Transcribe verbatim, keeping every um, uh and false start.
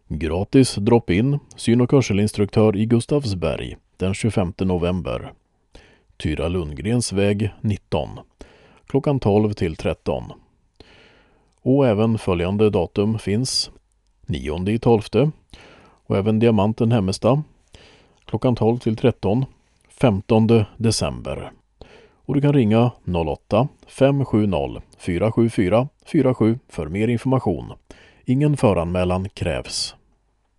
Gratis drop-in syn- och hörselinstruktör i Gustavsberg den tjugofemte november. Tyra Lundgrens väg nitton. Klockan tolv till tretton. Och även följande datum finns nionde i tolfte och även Diamanten Hemmestad klockan tolv till tretton femtonde december. Och du kan ringa noll åtta fem sju noll fyra sju fyra fyra sju för mer information. Ingen föranmälan krävs.